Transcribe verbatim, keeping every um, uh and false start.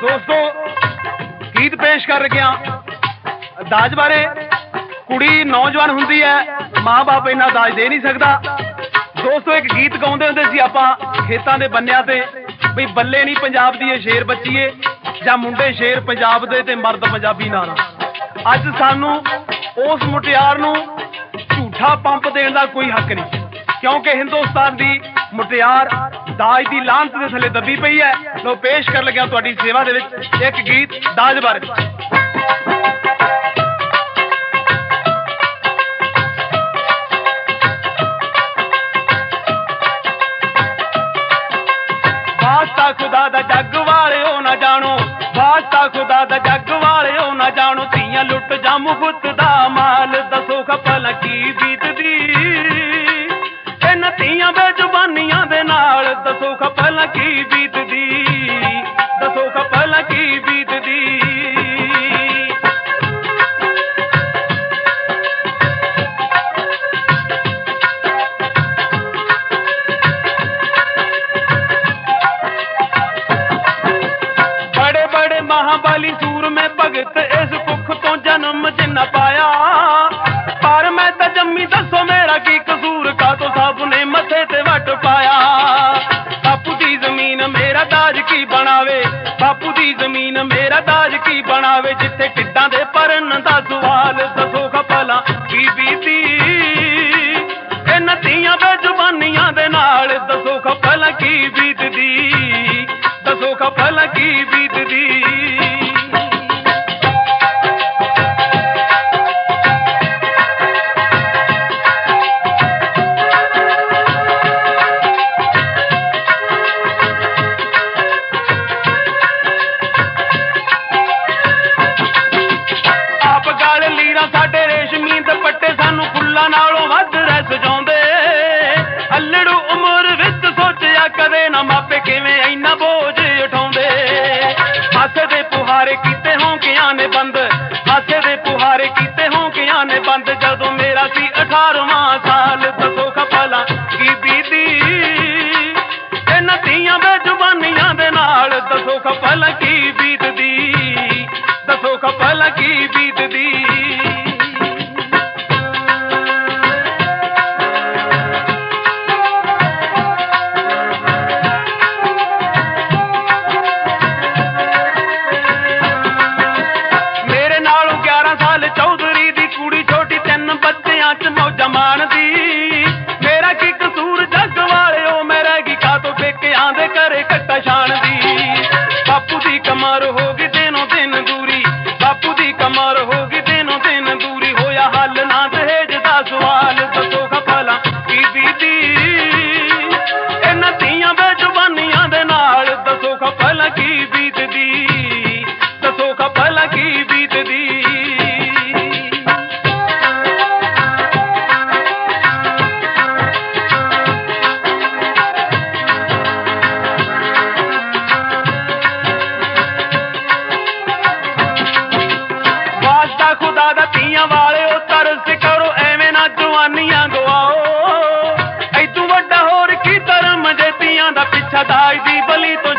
दोस्तों गीत पेश कर रहा दाज बारे। कुड़ी नौजवान हुंदी है, माँ बाप इन्ना दाज दे नहीं सकता। दोस्तों एक गीत गाउंदे हुंदे सी आपां खेतां दे बन्नियां ते बई बल्ले नहीं पंजाब दी शेर बच्चीए जां मुंडे शेर पंजाब दे ते मर्द पंजाबी नाना। अज सानू उस मुटियार नू झूठा पंप देण दा कोई हक नहीं, क्योंकि हिंदुस्तान दी मुटियार दाज दी लानत दे थले दबी पई है। लो पेश कर लग्या तुहाडी सेवा दे विच एक गीत दाज बारे। वास्ता खुदा दा जग वालिओ ना जानो, वास्ता खुदा दा जग वालिओ ना जानो, धीआं लुट जा मुफ्त दा माल, दसो खपल की बीतदी इन्हां धीआं बेजुबानियां दे नाल, दसो खपल की बीतदी, दसो खपल की बीतदी। महाबाली सूर में भगत इस भुख तो जन्म जिन्ना पाया, पर मैं तो जम्मी दसो मेरा की कसूर का, तो सब ने मथे ते वट पाया। बापू दी जमीन मेरा दाज की बनावे, बापू दी जमीन मेरा दाज की बनावे, जिथे टिड्डां दे परन दा सवाल, दसो खपला की बीती इन्हां धीआं बेजुबानियां दे नाल, दसो खपला की बीतदी, दसो खपला की बीतदी। साडे रेशमी दुपट्टे सानू फुल्लां नालों वध रह सजाउंदे, अल्लड़ू उमर विच सोचिया कदे ना मापे किवें इन्ना बोझ उठाउंदे। हासे दे पुहारे कीते होंकियां ने बंद, हासे दे पुहारे कीते होंकियां ने बंद, जदों मेरा सी अठारवां साल, दसो खपला की बीती इन्हां धीआं बेजुबानियां दे नाल, दसो खपला की बीतदी, दसो खपला की बीतदी। मौजा मानदी मेरा की कसूर जग वालिओ, मेरा की कातो पेकिआं दे घरे कट्टा छाणदी। बापू दी कमर होगी दिनों दिन दूरी, बापू दी कमर होगी दिनों दिन दूरी, होया हल ना दहेज दा सवाल, दसो खपला की बीती इन्हां धीआं बेजुबानियां दे नाल, दसो खपला की बीतदी, दसो खपला की बीतदी। खुदा दा धीआं वालिओ तरस करो एवें ना जवानियां गवाओ, ऐतों वड्डा होर की धर्म जे धीआं दा पिछा दाज दी बली तो